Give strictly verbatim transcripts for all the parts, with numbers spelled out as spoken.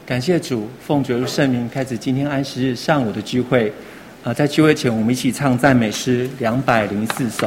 感谢主，奉主圣名开始今天安息日上午的聚会。啊、呃，在聚会前，我们一起唱赞美诗两百零四首。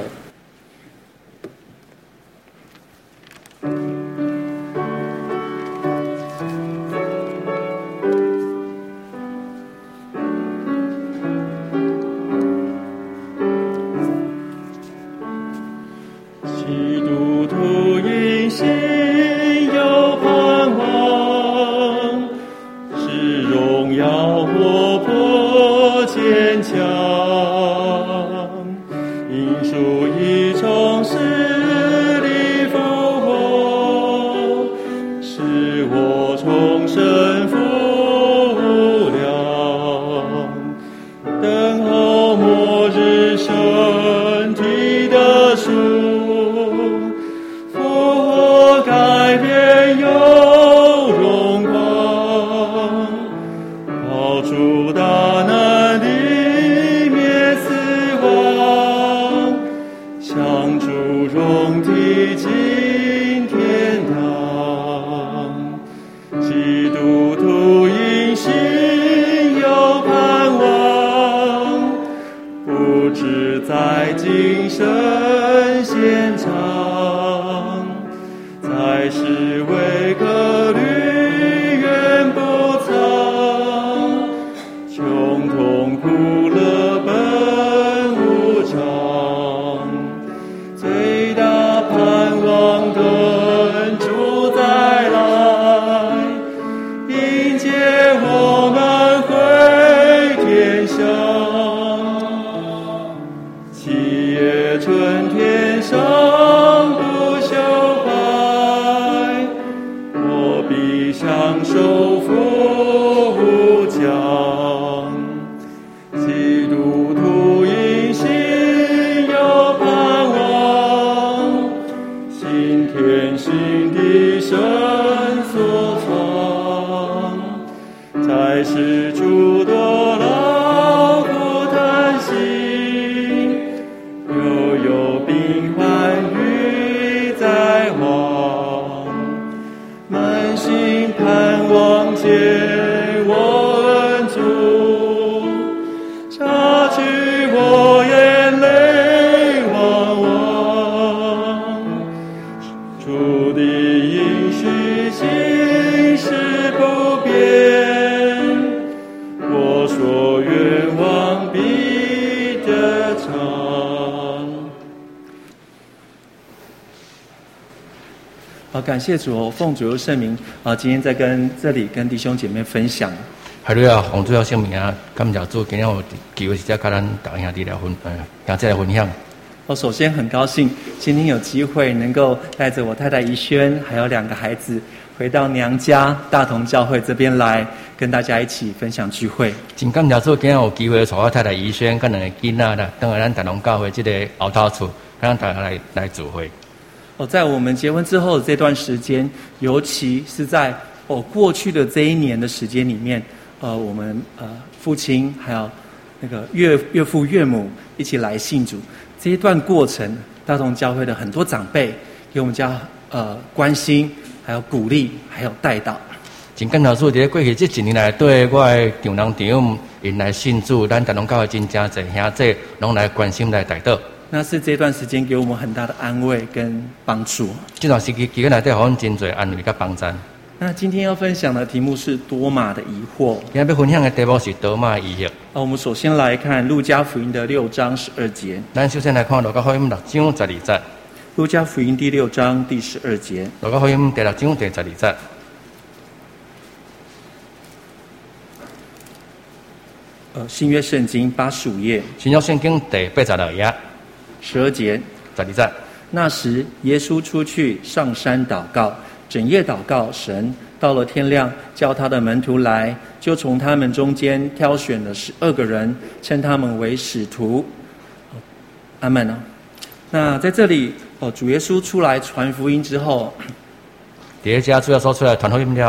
感谢主哦，奉主的圣名啊！今天在跟这里跟弟兄姐妹分享。 哈利路亚，奉主的圣名啊！感谢主，今天有机会是在跟咱大兄弟来分，呃，跟这来分享。 我首先很高兴今天有机会能够带着我太太怡萱还有两个孩子回到娘家大同教会这边来，跟大家一起分享聚会。 真感谢主，今天有机会带我太太怡萱跟两个囡仔啦，等下咱大同教会这个后头厝，跟咱大家来来聚会。 哦，在我们结婚之后的这段时间，尤其是在哦过去的这一年的时间里面，呃，我们呃父亲还有那个岳岳父岳母一起来信主，这一段过程，大同教会的很多长辈给我们家呃关心，还有鼓励，还有带导。 真感谢主，在过去这几年来，对我的丈人长因来信主，咱大同教会真正侪兄弟拢来关心来带导。 那是这段时间给我们很大的安慰跟帮助。 这段时期期间内底，互阮真侪安慰甲帮助。 那今天要分享的题目是多马的疑惑。 今天要分享的题目是多马的疑惑。 啊，我们首先来看路加福音的六章十二节。 咱首先来看路加福音六章十二节。 路加福音第六章第十二节。 路加福音第六章第十二节。 呃，新约圣经八十五页。 新约圣经第八十二页。 十二节。 十二节。 那时，耶稣出去上山祷告，整夜祷告神。到了天亮，叫他的门徒来，就从他们中间挑选了十二个人，称他们为使徒。阿们啊！那在这里，哦，主耶稣出来传福音之后， 第一家主要说出来传福音了后，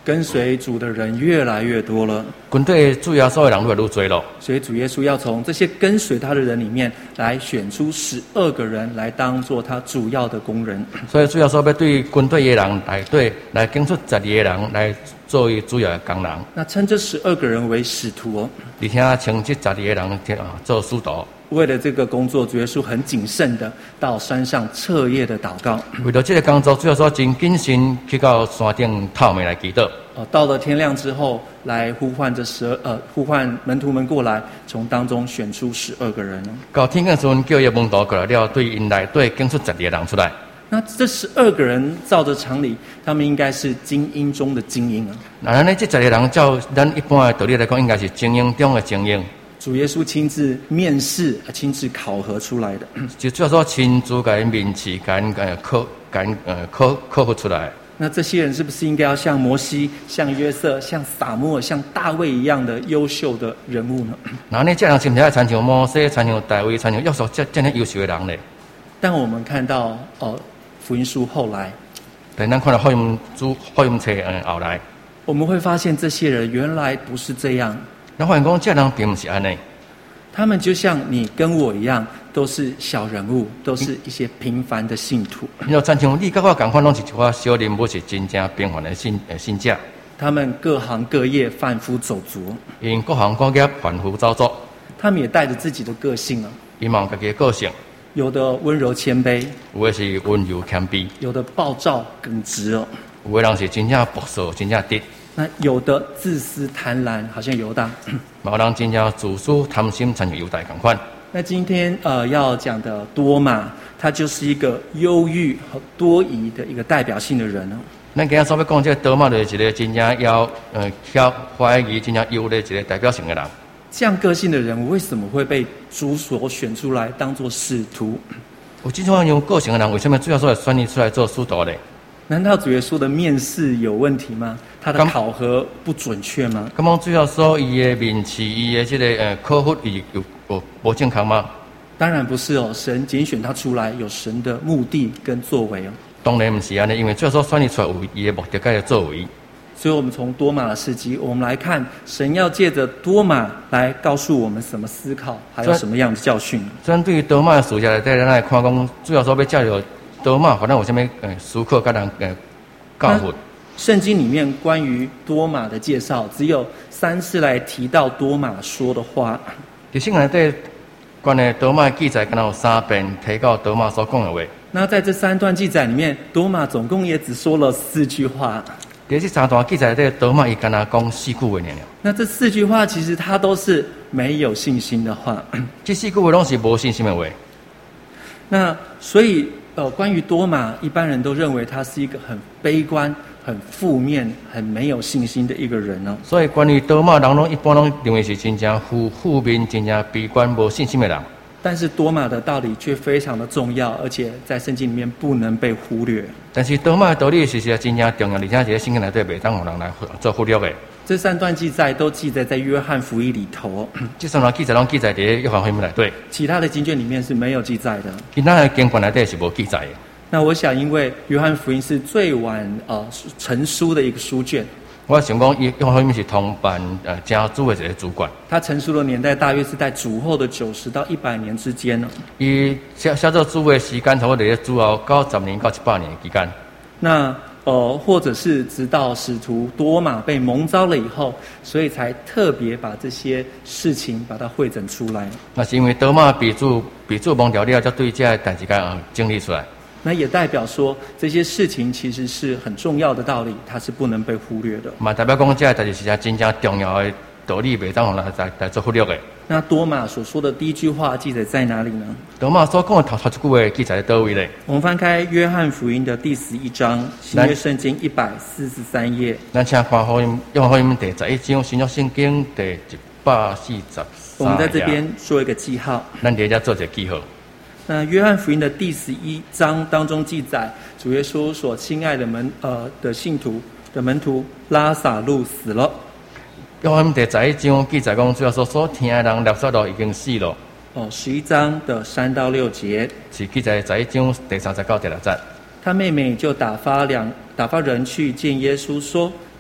跟随主的人越来越多了， 军队主耶稣的人越来越多了。 所以主耶稣要从这些跟随他的人里面来选出十二个人来当做他主要的工人。 所以主耶稣要对军队的人来对来拣出十二个人来作为主要的工人。 那称这十二个人为使徒哦， 而且称这十二个人啊做使徒。 为了这个工作，主耶稣很谨慎的到山上彻夜的祷告。 为了这个工作，主耶稣真谨慎去到山顶透明来祈祷。 哦，到了天亮之后，来呼唤这十二呃，呼唤门徒们过来，从当中选出十二个人。 到天亮时阵，叫伊门徒过来了，对因内对拣出十二个人出来。 那这十二个人照着常理，他们应该是精英中的精英啊。 那咱呢，这十二个人照咱一般的道理来讲，应该是精英中的精英。 主耶稣亲自面试、亲自考核出来的， 就主要说亲自给面试、给呃考、给呃考考核出来。 那这些人是不是应该要像摩西、像约瑟、像撒母耳、像大卫一样的优秀的人物呢？ 那呢，这人是不是要参像摩西、参像大卫、参像约瑟这这样优秀的人呢？ 但我们看到，呃，福音书后来， 但咱看到福音主福音册嗯后来， 我们会发现这些人原来不是这样。 那发现讲，这人并不是安尼， 他们就像你跟我一样，都是小人物，都是一些平凡的信徒。 要参像你跟我同款，拢是一寡小人物，是真正平凡的信呃信者。 他们各行各业贩夫走卒， 因各行各业贩夫走卒， 他们也带着自己的个性啊。 因嘛有家己的个性， 有的温柔谦卑， 有的是温柔谦卑， 有的暴躁耿直哦， 有的人是真正暴躁，真正直。 那有的自私贪婪，好像犹大； 有人真正自私贪心，像犹大同款。 那今天呃要讲的多马，他就是一个忧郁和多疑的一个代表性的人哦。 咱今日所要讲这个多马，就是一个真正要呃要怀疑、真正忧的一个代表性的人。 这样个性的人，为什么会被主所选出来当做使徒？ 有这种有个性的人，为什么主要说选你出来做使徒呢？ 难道主耶稣的面试有问题吗？他的考核不准确吗？ 咁样主要说伊的面试、伊的这个呃考核，伊有有无健康吗？ 当然不是哦，神拣选他出来有神的目的跟作为哦。 当然不是安尼，因为主要说选你出来有伊的目的跟作为。 所以，我们从多马的事迹，我们来看神要借着多马来告诉我们什么思考，还有什么样的教训。 针对于多马的事迹来带咱来看讲，主要说要介绍多马，反正有什么呃思考跟人呃教训。 圣经里面关于多马的介绍，只有三次来提到多马说的话。 在圣经内底关于多马的记载，敢若有三遍提到多马所讲的话。 那在这三段记载里面，多马总共也只说了四句话。 在这三段记载内底，多马伊敢若讲四句话尔。 那这四句话其实他都是没有信心的话。 这四句话拢是无信心的话。 那所以呃，关于多马，一般人都认为他是一个很悲观、很负面、很没有信心的一个人哦。 所以关于多马，人拢一般拢认为是真正负负面、真正悲观、无信心的人。 但是多马的道理却非常的重要，而且在圣经里面不能被忽略。 但是多马的道理其实真正重要，而且在圣经内底袂当互人来做忽略的。 这三段记载都记载在约翰福音里头， 这三段记载拢记载在约翰福音内底， 其他的经卷里面是没有记载的。 其他的经卷内底是无记载的。 那我想，因为约翰福音是最晚呃成书的一个书卷。 我想讲，约翰福音是通办呃家主的一个主管。 它成书的年代大约是在主后的九十到一百年之间呢。 伊写写作主的时间，差不多在主后九十年到一百年的期间。 那呃，或者是直到使徒多马被蒙召了以后，所以才特别把这些事情把它汇整出来。 那是因为多马被主被主蒙召了，才对这代志个整理出来。 那也代表说，这些事情其实是很重要的道理，它是不能被忽略的。 嘛，代表讲这代志是真正重要的道理，袂当互人来来做忽略的。 那多马所说的第一句话记载在哪里呢？ 多马所讲的头头一句话记载在倒位咧？ 我们翻开约翰福音的第十一章，新约圣经一百四十三页。 咱请看福音，约翰福音第十一章，新约圣经第一百四十三页。 我们在这边做一个记号。 咱在这做一个记号。 那约翰福音的第十一章当中记载，主耶稣所亲爱的门呃的信徒的门徒拉撒路死了。 约翰第十一章记载讲，主要说所听的人拉撒路已经死了。 哦，十一章的三到六节是记载十一章第三十九第六节。 他妹妹就打发两打发人去见耶稣说：“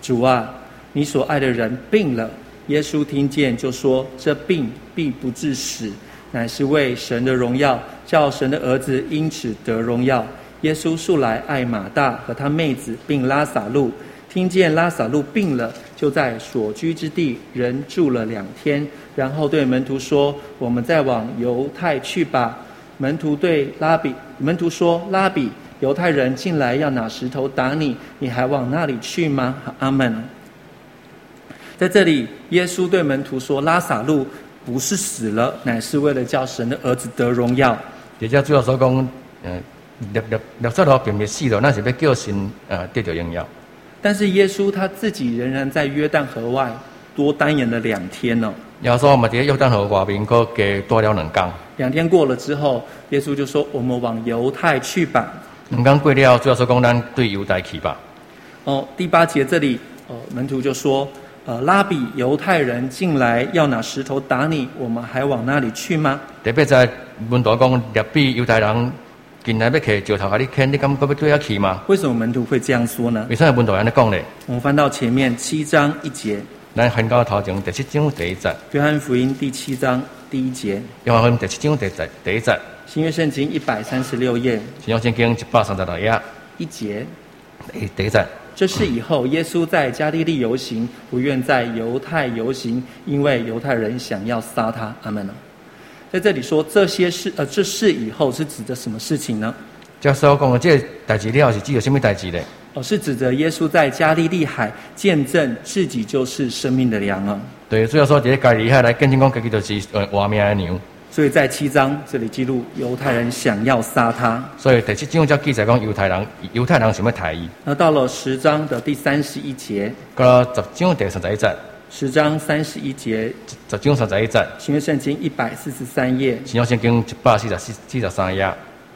主啊，你所爱的人病了。耶稣听见就说，这病必不致死，乃是为神的荣耀，叫神的儿子因此得荣耀。耶稣素来爱马大和他妹子并拉撒路，听见拉撒路病了，就在所居之地人住了两天，然后对门徒说，我们再往犹太去吧。门徒对拉比门徒说，拉比，犹太人进来要拿石头打你，你还往那里去吗？阿们。在这里，耶稣对门徒说，拉撒路不是死了，乃是为了叫神的儿子得荣耀。 而且主要所讲，呃，立立立撒路并未死了，那是要叫神呃得到荣耀。 但是耶稣他自己仍然在约旦河外多单延了两天哦。 耶稣嘛在约旦河外面搁加多了两天。 两天过了之后，耶稣就说：“我们往犹太去吧。” 两天过了，主要说讲咱对犹太去吧。 哦，第八节这里，哦，门徒就说：“呃，拉比，犹太人进来要拿石头打你，我们还往那里去吗？” 特别在门徒讲，拉比犹太人进来要摕石头给你砍，你敢搁要对遐去吗？ 为什么门徒会这样说呢？ 为什么门徒安尼讲呢？ 我们翻到前面七章一节。 咱翻到头前第七章第一节。 约翰福音第七章第一节。 约翰福音第七章第一节第一节。 新约圣经一百三十六页。 新约圣经一百三十六页。 一节。 第一节。 这事以后，耶稣在加利利游行，不愿在犹太游行，因为犹太人想要杀他。阿们。在这里说这些事，呃，这事以后是指着什么事情呢？ 这所讲的这代志了是指着什么代志呢？ 哦，是指着耶稣在加利利海见证自己就是生命的粮啊。 对，主要说在加利利海来见证讲自己就是呃活命的牛。 所以在七章这里记录犹太人想要杀他。 所以第七章才记载讲犹太人，犹太人想要杀伊。那到了十章的第三十一节。 到十章第三十一节。 十章三十一节。 十章三十一节。 新约圣经一百四十三页。 新约圣经一百四十四四十三页。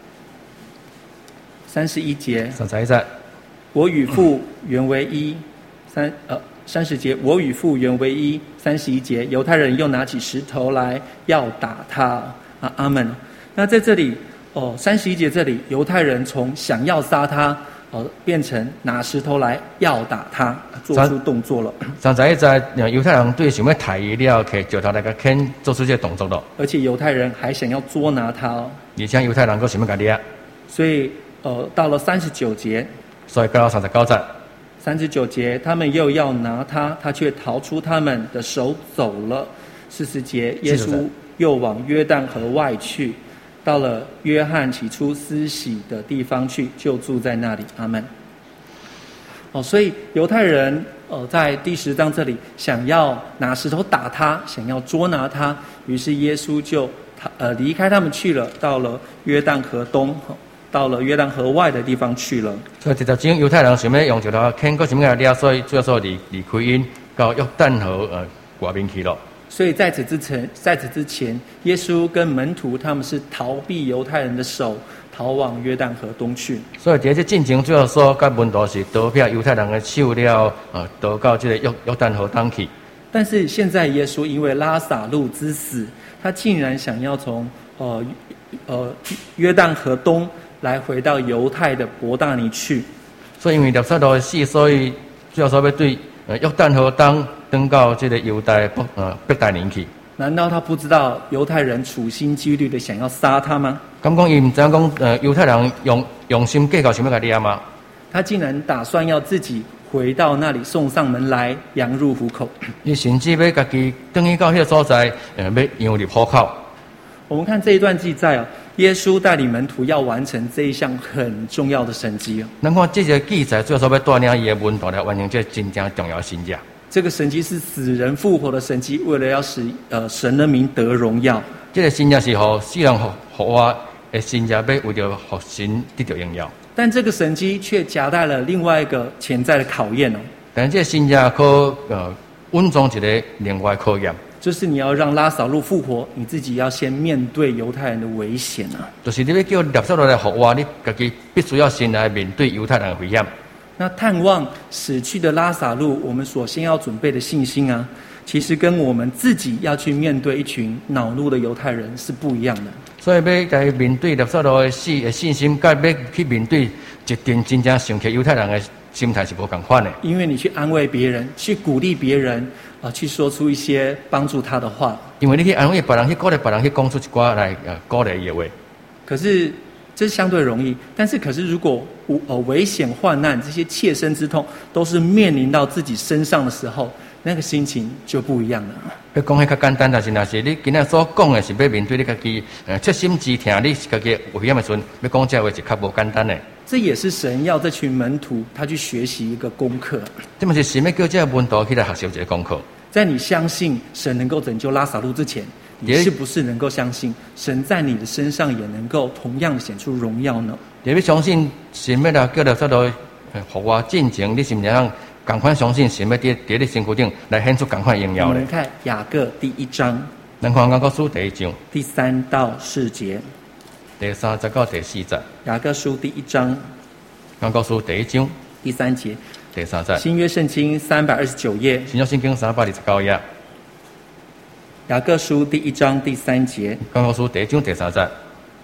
三十一节。 三十一节。 我与父原为一。三呃三十节，我与父原为一。三十一节，犹太人又拿起石头来要打他。啊，阿们。那在这里哦，三十一节这里，犹太人从想要杀他哦，变成拿石头来要打他，做出动作了。 三十一节，犹太人对想要杀伊了，摕石头来甲砍，做出这动作了。 而且犹太人还想要捉拿他哦。 而且犹太人佫想要甲掠。 所以呃，到了三十九节。 所以到三十九节。 三十九节，他们又要拿他，他却逃出他们的手走了。四十节，耶稣又往约旦河外去，到了约翰起初施洗的地方去，就住在那里。阿们。哦，所以犹太人呃在第十章这里想要拿石头打他，想要捉拿他，于是耶稣就呃离开他们去了，到了约旦河东。到了约旦河外的地方去了。 所以直接讲犹太人想要用石头砍个什么个掠，所以主要说离离开因到约旦河呃外面去了。 所以在此之前，在此之前，耶稣跟门徒他们是逃避犹太人的手，逃往约旦河东去。 所以在这进程主要说，跟门徒是逃避犹太人的手了，呃，逃到这个约约旦河东去。 但是现在耶稣因为拉撒路之死，他竟然想要从呃呃约旦河东。来回到犹太的伯大尼去， 所以因为拿撒路的死，所以主要说要对呃约旦河东登到这个犹太伯呃伯大尼去。 难道他不知道犹太人处心积虑的想要杀他吗？ 咁讲伊唔知影讲呃犹太人用用心计较想要甲掠吗？ 他竟然打算要自己回到那里送上门来，羊入虎口。 伊甚至要家己等去到迄个所在，呃要羊入虎口。 我们看这一段记载哦，耶稣带领门徒要完成这一项很重要的神迹哦。 咱看这个记载，主要说要带领伊的门徒来完成这真正重要的神迹。 这个神迹是死人复活的神迹，为了要使呃神的名得荣耀。 这个神迹是互世人互互我的神迹，要为着互神得到荣耀。 但这个神迹却夹带了另外一个潜在的考验哦。 但这个神迹可呃稳装一个另外考验。 就是你要让拉撒路复活，你自己要先面对犹太人的危险啊！ 就是你要叫拿撒路来复活，你自己必须要先来面对犹太人的危险。 那探望死去的拉撒路，我们所先要准备的信心啊，其实跟我们自己要去面对一群恼怒的犹太人是不一样的。 所以要在面对拿撒路的死的信心，跟要去面对一群真正生气犹太人的心态是无共款的。 因为你去安慰别人，去鼓励别人，啊、呃，去说出一些帮助他的话。 因为你去安慰别人，去鼓励别人，去讲出一寡来呃鼓励伊的话。 可是这是相对容易，但是可是如果呃危险患难这些切身之痛都是面临到自己身上的时候，那个心情就不一样了。 要讲迄较简单，但是若是你今仔所讲的是要面对你家己呃切身之痛，你家己危险的时阵，要讲这话是较无简单的。 这也是神要这群门徒他去学习一个功课。 这么是神要叫这门徒起来学习一个功课。 在你相信神能够拯救拉撒路之前，你是不是能够相信神在你的身上也能够同样显出荣耀呢？ 你要相信神要来叫拉撒路互我进前，你是毋是通赶快相信神要伫伫你身躯顶来显出赶快荣耀咧？ 我们看雅各第一章， 咱看雅各书第一章第三到四节。 第三节到第四节。 雅各书第一章， 雅各书第一章第三节， 第三节。 新约圣经三百二十九页。 新约圣经三百二十九页。 雅各书第一章第三节。 雅各书第一章第三节。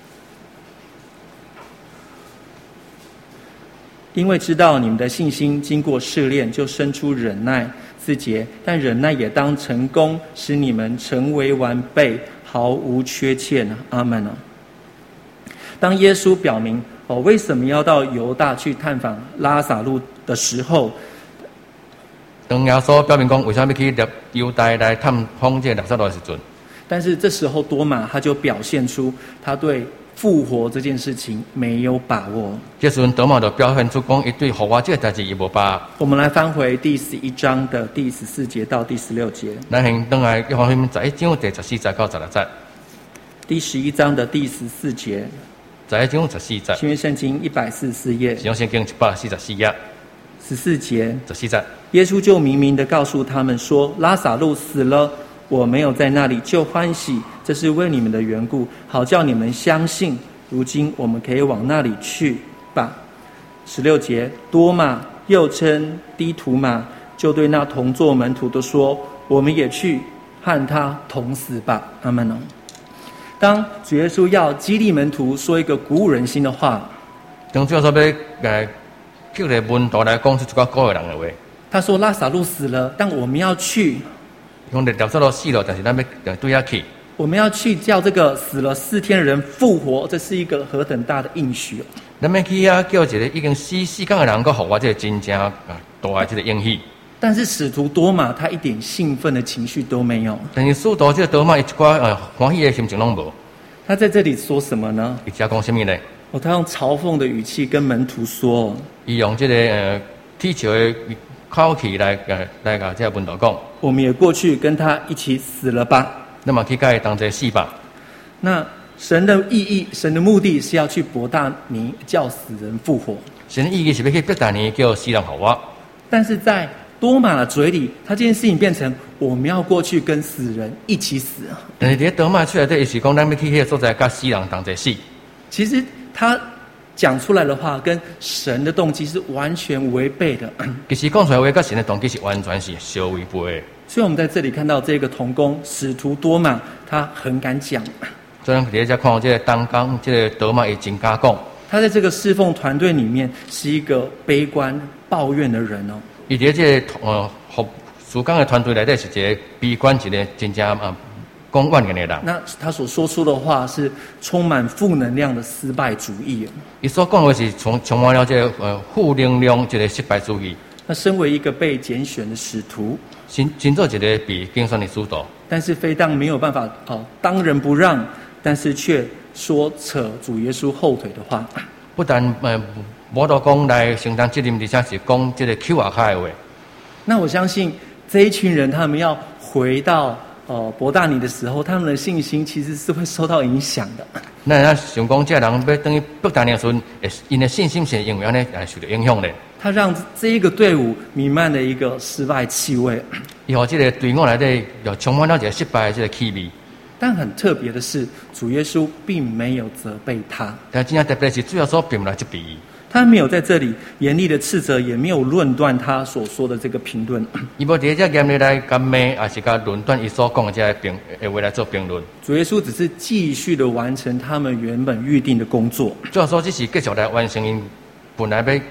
因为知道你们的信心经过试炼，就生出忍耐。四节，但忍耐也当成功，使你们成为完备，毫无缺欠。阿们啊！当耶稣表明哦为什么要到犹大去探访拉撒路的时候， 当耶稣表明讲为什么要去犹大来探访这拉撒路的时阵， 但是这时候多马他就表现出他对复活这件事情没有把握。 这时阵多马就表现出讲，伊对复活这个代志伊无把握。 我们来翻回第十一章的第十四节到第十六节。 咱先等来约翰福音十一章第十四节到十六节。 第十一章的第十四节。 十一章十四节。 新约圣经一百四十四页。 新约圣经一百四十四页。 十四节。 十四节。 耶稣就明明的告诉他们说：“拉撒路死了，我没有在那里，就欢喜，这是为你们的缘故，好叫你们相信。如今我们可以往那里去吧。”十六节，多马又称低图马，就对那同作门徒的说：“我们也去和他同死吧。”阿们哦。当主耶稣要激励门徒说一个鼓舞人心的话， 当主耶稣要呃叫个门徒来讲出一个鼓励人的话， 他说：“拉撒路死了，但我们要去。” 讲拉撒路死了，但是咱要对下去。 我们要去叫这个死了四天的人复活，这是一个何等大的应许哦！ 咱要去啊，叫一个已经死四天的人，佮互我这个真正啊大的这个应许。 但是使徒多马他一点兴奋的情绪都没有。 但是使徒这个多马一寡呃欢喜的心情拢无。 他在这里说什么呢？ 伊只讲什么呢？ 哦，他用嘲讽的语气跟门徒说：“ 伊用这个呃踢球的口气来呃来甲这个门徒讲， 我们也过去跟他一起死了吧。” 那么去甲伊当作死吧。 那神的意义，神的目的是要去伯大尼叫死人复活。 神的意义是要去伯大尼叫死人复活。但是在多马的嘴里，他这件事情变成我们要过去跟死人一起死。 但是在多马出来的意思讲，咱要去迄个所在甲死人当作死。 其实他讲出来的话，跟神的动机是完全违背的。 其实讲出来的话，跟神的动机是完全是相违背的。 所以我们在这里看到这个同工使徒多马，他很敢讲。 所以咱在这看到这个当工，这个多马也真敢讲。 他在这个侍奉团队里面是一个悲观抱怨的人哦。 伊在这个呃服事工的团队内底是一个悲观，一个真正啊讲怨言的人。 那他所说出的话是充满负能量的失败主义。 伊所讲的是充充满了这个呃负能量，一个失败主义。 他身为一个被拣选的使徒， 真真做一个被拣选的使徒， 但是非当没有办法哦，当仁不让，但是却说扯主耶稣后腿的话。 不但呃无到讲来承担责任，而且是讲这个口外开的话。 那我相信这一群人，他们要回到呃伯大尼的时候，他们的信心其实是会受到影响的。 那咱想讲，这人要等于伯大尼的时候，因的信心是因为安尼来受到影响的。 他让这一个队伍弥漫了一个失败气味， 以后这个队伍内底又充满了一个失败的这个气味。 但很特别的是，主耶稣并没有责备他。 但真正特别是主要说并不来责备伊， 他没有在这里严厉的斥责，也没有论断他所说的这个评论。 伊无伫这严厉来干骂，还是甲论断伊所讲的这个评诶话来做评论。 主耶稣只是继续的完成他们原本预定的工作。 主要说只是继续来完成因本来要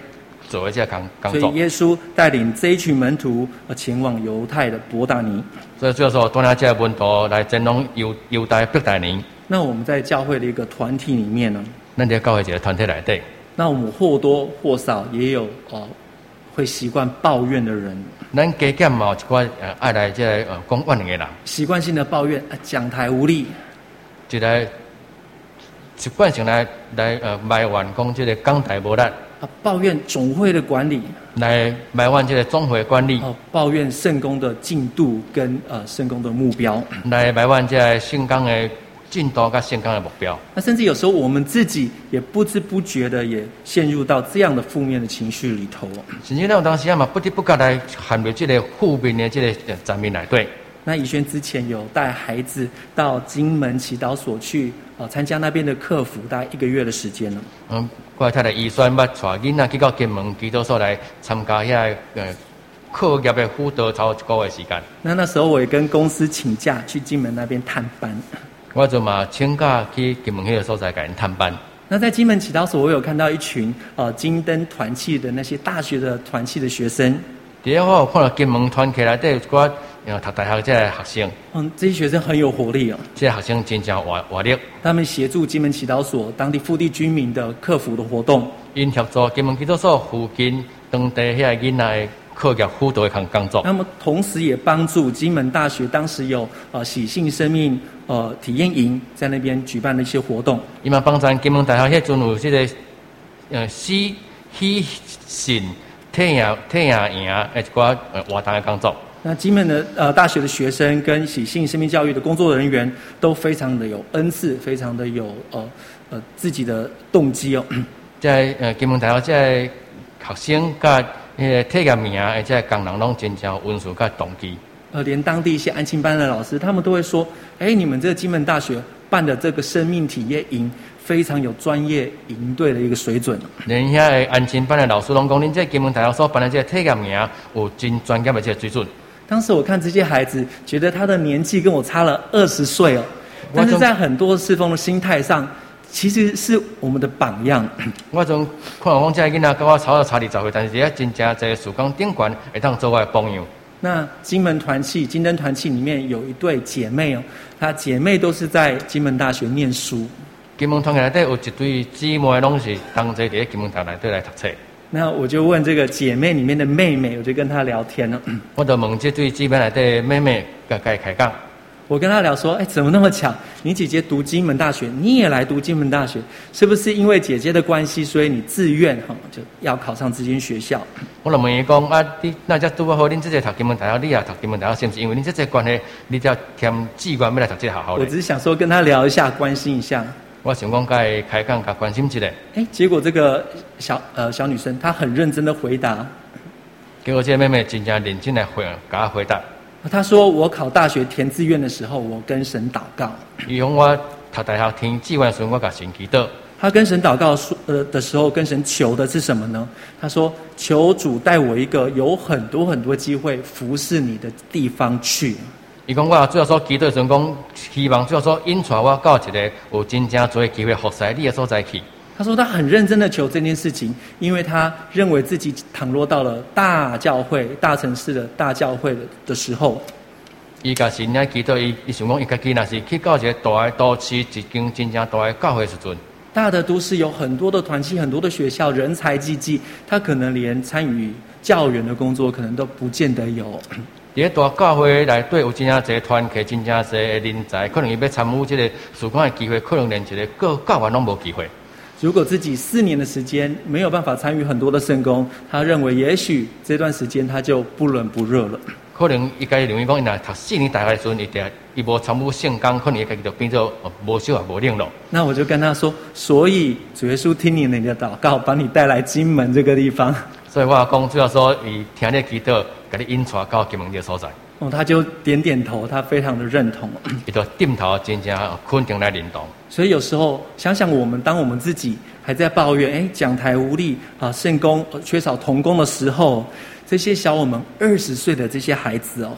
做的这工工所作。 以耶稣带领这一群门徒呃前往犹太的伯大尼。 所以主要说带领这门徒来前往犹犹大伯大尼。 那我们在教会的一个团体里面呢， 咱在教会一个团体内底， 那我们或多或少也有呃会习惯抱怨的人， 咱加减嘛有一寡呃爱来这个呃讲怨言的人， 习惯性的抱怨啊讲台无力， 一来习惯性来来呃埋怨讲这个讲台无力， 啊抱怨总会的管理， 来埋怨这个总会管理， 哦抱怨圣工的进度跟呃圣工的目标， 来埋怨这个圣工的进度甲圣工的目标。 那甚至有时候我们自己也不知不觉的也陷入到这样的负面的情绪里头。 甚至咱有当时啊嘛不得不觉来陷入这个负面的这个层面内底。 那怡轩之前有带孩子到金门祈祷所去，呃，参加那边的课服，大概一个月的时间了。 嗯，我太太医生捌带囡仔去到金门祈祷所来参加遐呃课业的辅导，超一个月时间。 那那时候我也跟公司请假去金门那边探班。 我就嘛请假去金门迄个所在甲因探班。 那在金门祈祷所，我有看到一群呃金灯团契的那些大学的团契的学生。 第二，我有看到金门团契内底有一寡呃读大学这个学生。 嗯，这些学生很有活力哦。 这些学生真正活活力。 他们协助金门祈祷所当地附地居民的客服的活动。 因协助金门祈祷所附近当地遐囡仔的课业辅导的工工作。 那么同时也帮助金门大学当时有呃喜信生命呃体验营在那边举办的一些活动。 伊嘛帮助金门大学迄阵有这个呃喜喜信体验体验营的一寡呃活动的工作。 那金门的呃大学的学生跟喜信生命教育的工作人员都非常的有恩赐，非常的有呃呃自己的动机哦。 在呃金门大学这学生甲迄个体验营的这工人拢真正有温素甲动机。 呃，连当地一些安亲班的老师，他们都会说：“哎，你们这个金门大学办的这个生命体验营，非常有专业营队的一个水准。” 连遐个安亲班的老师拢讲，恁这金门大学所办的这个体验营有真专业的这个水准。 当时我看这些孩子，觉得他的年纪跟我差了二十岁哦，但是在很多侍奉的心态上，其实是我们的榜样。 我总看到讲这囡仔跟我差了差二十岁，但是也真正在曙光顶悬会当做我的榜样。 那金门团契、金灯团契里面有一对姐妹哦，她姐妹都是在金门大学念书。 金门团契内底有一对姊妹，拢是同齐伫金门大学内底来读册。 那我就问这个姐妹里面的妹妹，我就跟她聊天了。 我就问这对姊妹内底妹妹，甲伊开讲。 我跟她聊说，哎，怎么那么巧？你姐姐读金门大学，你也来读金门大学，是不是因为姐姐的关系，所以你自愿哈就要考上这间学校？ 我就问伊讲啊，你那只拄好，恁这个读金门大学，你也读金门大学，是不是因为恁这个关系，你才填志愿要来读这个学校我只是想说跟她聊一下，关心一下。 我想讲，甲伊开讲，甲关心一下。 哎，结果这个小呃小女生，她很认真的回答。 结果这个妹妹真正认真来回，甲我回答。 她说：“我考大学填志愿的时候，我跟神祷告。” 伊讲我读大学填志愿时，我甲神祈祷。 她跟神祷告说呃的时候，跟神求的是什么呢？她说：“求主带我一个有很多很多机会服侍你的地方去。” 伊讲我主要所祈祷的时阵，讲希望主要所引带我到一个有真正多机会服侍你的所在去。 他说他很认真的求这件事情，因为他认为自己倘若到了大教会、大城市的大教会的时候， 伊甲神咧祈祷，伊伊想讲，伊家己若是去到一个大的都市，一间真正大的教会时阵， 大的都市有很多的团契、很多的学校，人才济济，他可能连参与教员的工作可能都不见得有。 伫个大教会内底有真正侪团契，真正侪人才，可能伊要参与这个曙光的机会，可能连一个个教员拢无机会。 如果自己四年的时间没有办法参与很多的圣工，他认为也许这段时间他就不冷不热了。 可能伊家己认为讲，伊若读四年大学的时阵，伊定伊无参与圣工，可能伊家己就变做无烧也无冷咯。 那我就跟他说，所以主耶稣听你的祷告，把你带来金门这个地方。 所以我讲，主要说伊听你祈祷，甲你引带到金门这个所在。 哦，他就点点头，他非常的认同。 伊就点头，真正肯定来认同。 所以有时候想想我们，当我们自己还在抱怨，哎，讲台无力啊，圣工缺少同工的时候，这些小我们二十岁的这些孩子哦，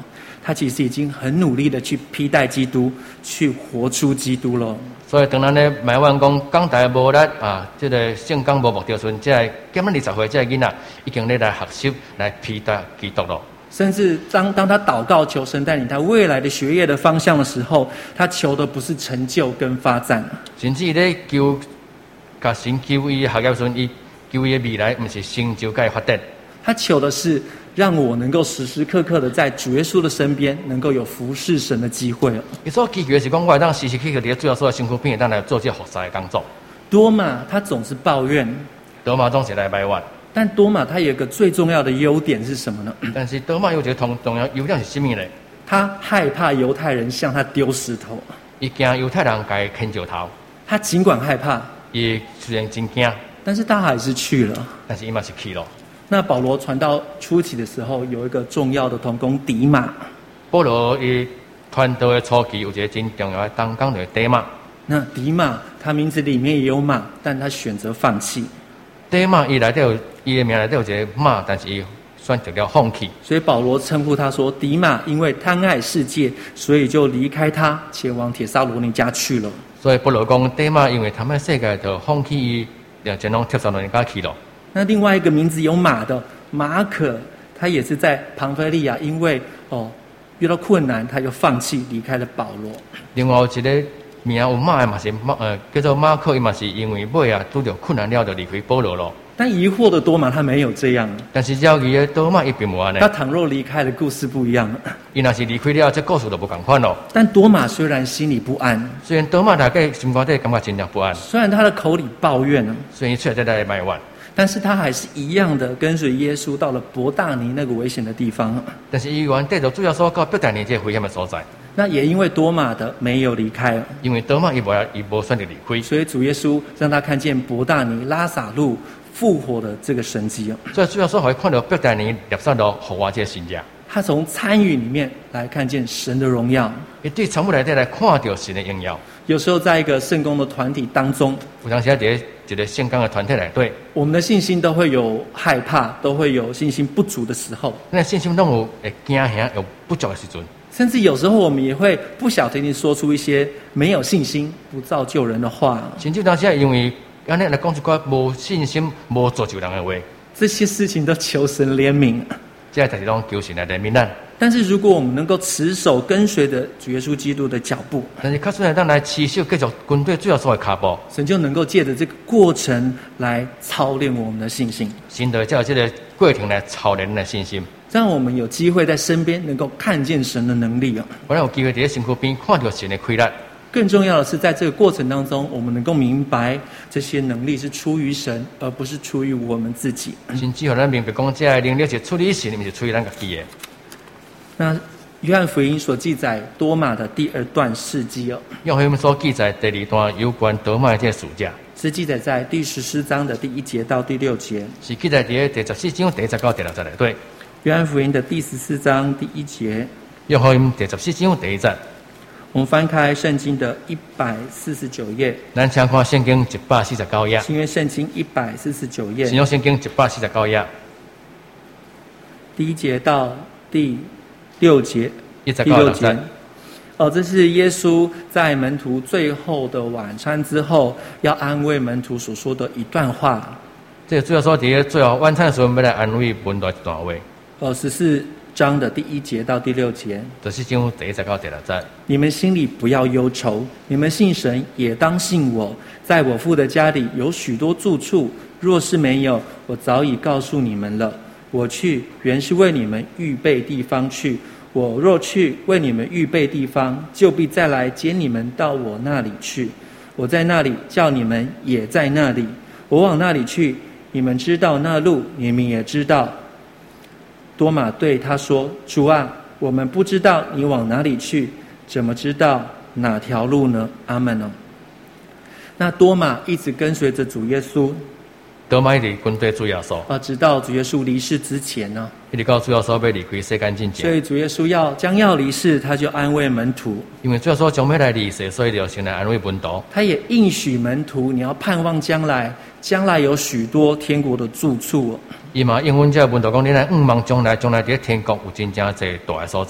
他其实已经很努力的去披戴基督，去活出基督了。 所以当咱咧埋怨讲讲台无力啊，这个圣讲无目标时，这个减咱二十岁这个囡仔已经咧来学习来披戴基督了。 甚至当当他祷告求神带领他未来的学业的方向的时候，他求的不是成就跟发展， 甚至咧求甲神求伊学业时，伊求伊的未来，毋是成就甲发展。 他求的是让我能够时时刻刻的在主耶稣的身边，能够有服侍神的机会。 伊所祈求的是讲，我会当时时刻刻伫主要所的辛苦片，当来做这服侍的工作。 多马他总是抱怨， 多马总是来埋怨， 但多马他有一个最重要的优点是什么呢？ 但是多马有一个同重要优点是什么呢？ 他害怕犹太人向他丢石头， 伊惊犹太人甲伊牵石头。 他尽管害怕， 伊虽然真惊， 但是他还是去了。 但是伊嘛是去了。 那保罗传道初期的时候，有一个重要的同工底马。 保罗伊传道的初期有一个真重要的同工就是底马。 那底马他名字里面也有马，但他选择放弃。 底马伊内底有伊的名内底有一个马，但是伊选择了放弃。 所以保罗称呼他说，底马因为贪爱世界，所以就离开他，前往帖撒罗尼迦去了。 所以保罗讲底马因为贪爱世界，就放弃伊，就前往帖撒罗尼迦去了。那另外一个名字有马的马可，他也是在庞菲利亚，因为哦遇到困难，他就放弃离开了保罗。 另外有一个名有马的嘛是马呃叫做马可，伊嘛是因为尾啊拄着困难了，就离开保罗了。 但疑惑的多马他没有这样。 但是交易的多马伊并无安尼。 他倘若离开了，故事不一样了。 伊若是离开了，这故事就不同款咯。 但多马虽然心里不安， 虽然多马大概心肝底感觉真正不安， 虽然他的口里抱怨呢， 虽然伊出来在那里埋怨。 但是他还是一样的跟随耶稣到了伯大尼那个危险的地方。 但是伊原带着主要说到伯大尼这个危险的所在。 那也因为多马的没有离开， 因为多马伊无伊无选择离开， 所以主耶稣让他看见伯大尼拉撒路复活的这个神迹。 所以主要说会看到伯大尼立撒路复活这个神迹。 他从参与里面来看见神的荣耀， 伊对参与内底来看到神的荣耀。 有时候在一个圣工的团体当中， 有当时在一个圣工的团体内底， 我们的信心都会有害怕，都会有信心不足的时候。 那信心都有会惊吓、有不足的时阵。 甚至有时候我们也会不小心地说出一些没有信心、不造就人的话。 甚至当时因为安尼来讲一寡无信心、无造就人的话， 这些事情都求神怜悯。 这才是拢求神来怜悯咱。 但是如果我们能够持守跟随着主耶稣基督的脚步， 但是确实来当来持守继续跟对主要所的脚步， 神就能够借着这个过程来操练我们的信心。 神就借这个过程来操练咱的信心， 让我们有机会在身边能够看见神的能力啊！ 我们有机会在身躯边看到神的亏力。 更重要的是，在这个过程当中，我们能够明白这些能力是出于神，而不是出于我们自己。 甚至乎咱明白讲，这能力是出于神，不是出于咱自己的。 那约翰福音所记载多马的第二段事迹哦， 约翰福音所记载第二段有关多马的这个事迹， 是记载在第十四章的第一节到第六节， 是记载在第十四章第一节到第六节内底。 约翰福音的第十四章第一节， 约翰福音第十四章第一节。 我们翻开圣经的一百四十九页， 咱请看圣经一百四十九页。 新约圣经一百四十九页， 新约圣经一百四十九页， 第一节到第六节， 第六节。 哦，这是耶稣在门徒最后的晚餐之后，要安慰门徒所说的一段话。 这个主要说在最后晚餐的时候，要来安慰门徒一段话。 哦，十四章的第一节到第六节， 十四章第一节到第六节。 你们心里不要忧愁，你们信神也当信我。在我父的家里有许多住处，若是没有，我早已告诉你们了。我去原是为你们预备地方去。我若去为你们预备地方，就必再来接你们到我那里去。我在那里，叫你们也在那里。我往那里去，你们知道那路，你们也知道。多马对他说：主啊，我们不知道你往哪里去，怎么知道哪条路呢？阿们哦。那多马一直跟随着主耶稣， 多马一直跟随主耶稣啊，直到主耶稣离世之前呢， 一直到主耶稣要离开世间之前。 所以主耶稣要将要离世，他就安慰门徒。 因为主耶稣将要来离世，所以就先来安慰门徒。 他也应许门徒，你要盼望将来，将来有许多天国的住处哦。 伊嘛应允这门徒讲，你来盼望将来，将来在天国有真正侪大的所在。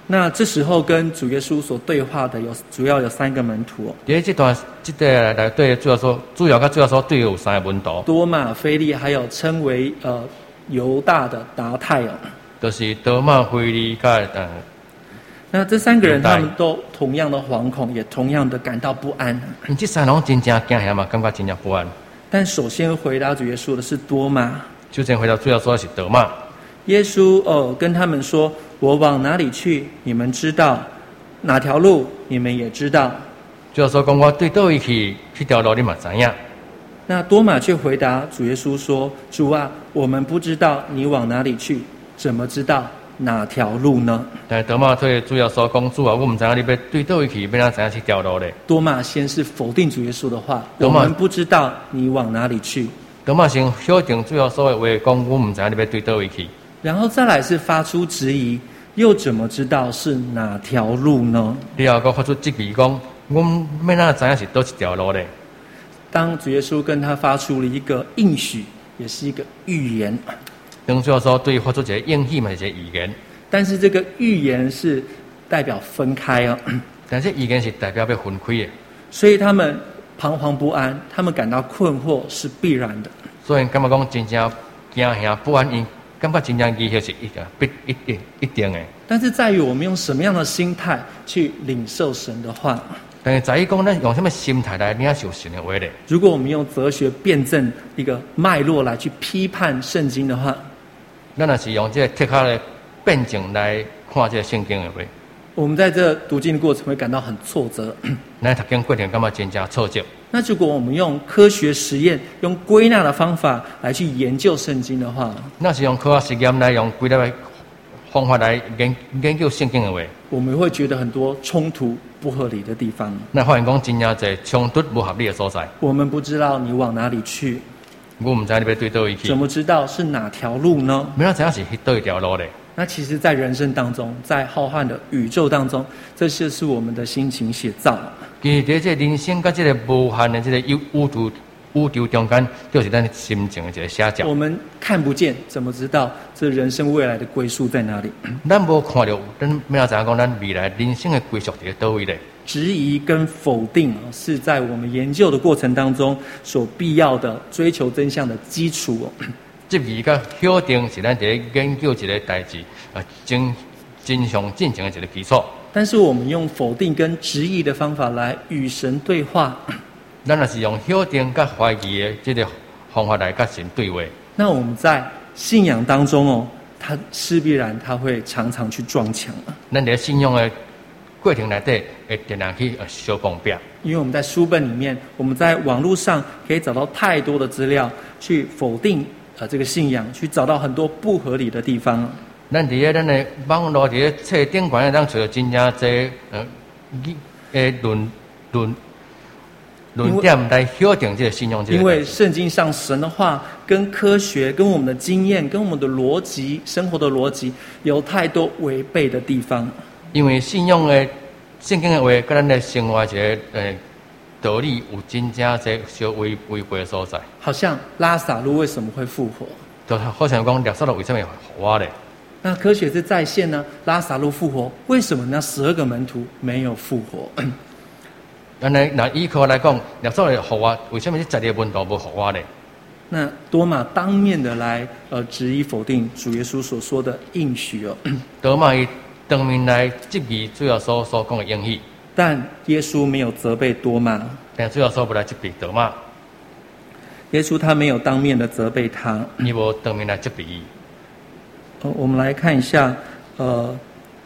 那这时候跟主耶稣所对话的有主要有三个门徒哦， 伫这段这个来对主要说，主要跟主要说对有三个门徒， 多马、腓利，还有称为呃犹大的达太哦。 就是多马、腓利甲呃。 那这三个人他们都同样的惶恐，也同样的感到不安。 因这三人真正惊吓嘛，感觉真正不安。 但首先回答主耶稣的是多马。 首先回答主要说的是多马。 耶稣哦跟他们说：“我往哪里去，你们知道；哪条路，你们也知道。” 主要说讲我对倒位去，去条路你嘛知影。 那多马却回答主耶稣说：“主啊，我们不知道你往哪里去，怎么知道哪条路呢？” 但是多马对主要说讲主啊，我唔知影你要对倒位去，要怎知影去条路咧？ 多马先是否定主耶稣的话，我们不知道你往哪里去。 多马先否定主要说的话，讲我唔知影你要对倒位去。 然后再来是发出质疑，又怎么知道是哪条路呢？ 然后佮发出质疑，讲我要哪知影是倒一条路咧？ 当主耶稣跟他发出了一个应许，也是一个预言。 当主要说对发出一个应许嘛，是一个预言。 但是这个预言是代表分开哦。 但是预言是代表要分开的。 所以他们彷徨不安，他们感到困惑是必然的。 所以感觉讲真正惊吓不安，因感觉真正疑惑是一个必一定一定的。 但是在于我们用什么样的心态去领受神的话。 但是在于讲咱用什么心态来领受神的话咧？ 如果我们用哲学辩证一个脉络来去批判圣经的话， 咱若是用这个贴卡的辩证来看这个圣经的话， 我们在这读经的过程会感到很挫折。 咱读经过程感觉真正挫折。 那如果我们用科学实验、用归纳的方法来去研究圣经的话， 那是用科学实验来用归纳的方法来研研究圣经的话， 我们会觉得很多冲突不合理的地方。 那发现讲真正在冲突不合理的所在。 我们不知道你往哪里去， 我唔知你要对倒位去， 怎么知道是哪条路呢？ 没有怎样是去倒一条路咧。 那其实，在人生当中，在浩瀚的宇宙当中，这就是我们的心情写照。 其实，在这人生跟这个无限的这个宇宙宇宙中间，就是咱心情的一个写照。 我们看不见，怎么知道这人生未来的归宿在哪里？ 咱无看到，咱没有怎样讲，咱未来人生的归宿在倒位咧？ 质疑跟否定是在我们研究的过程当中所必要的追求真相的基础哦。 质疑甲否定是咱在研究一个代志啊，真真相进行的一个基础。 但是我们用否定跟质疑的方法来与神对话， 咱若是用否定甲怀疑的这个方法来甲神对话， 那我们在信仰当中哦，他势必然他会常常去撞墙。 咱在信仰的过程内底会定定去呃相碰壁。 因为我们在书本里面，我们在网络上可以找到太多的资料去否定呃这个信仰，去找到很多不合理的地方。 咱伫咧咱的网络伫咧册顶悬，咱找到真正侪呃诶论论论点来否定这个信仰这个。 因为圣经上神的话跟科学、跟我们的经验、跟我们的逻辑、生活的逻辑有太多违背的地方。 因为信仰的圣经的话，跟咱的生活一个呃道理有真正侪小违违背的所在。 好像拉撒路为什么会复活？ 就好像讲拉撒路为什么会复活咧？ 那科学是再现呢？拉撒路复活，为什么那十二个门徒没有复活？ 原来那依靠来讲，拉撒路复活，为什么这十二个门徒无复活咧？ 那多马当面的来呃质疑否定主耶稣所说的应许哦。 多马伊当面来质疑主要所所讲的应许， 但耶稣没有责备多马， 但主要所不来质疑多马。 耶稣他没有当面的责备他， 伊无当面来质疑。 呃，我们来看一下，呃，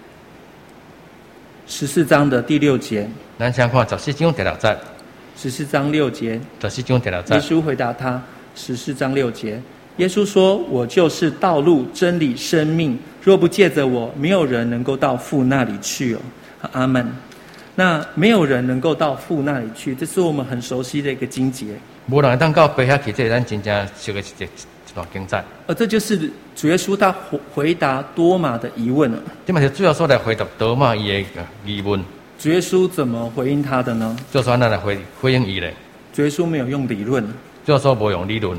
十四章的第六节。 咱先看十四章第六节。 十四章六节。 十四章第六节。 耶稣回答他，十四章六节。耶稣说：“我就是道路、真理、生命。若不借着我，没有人能够到父那里去哦。”阿门。那没有人能够到父那里去，这是我们很熟悉的一个经节。 无人当到背遐去，这咱真正熟个一一一段经节。 而这就是主耶稣他回答多马的疑问了。 这嘛是主要说来回答多马伊的疑问。 主耶稣怎么回应他的呢？ 主要说咱来回回应伊咧。 主耶稣没有用理论， 主要说无用理论，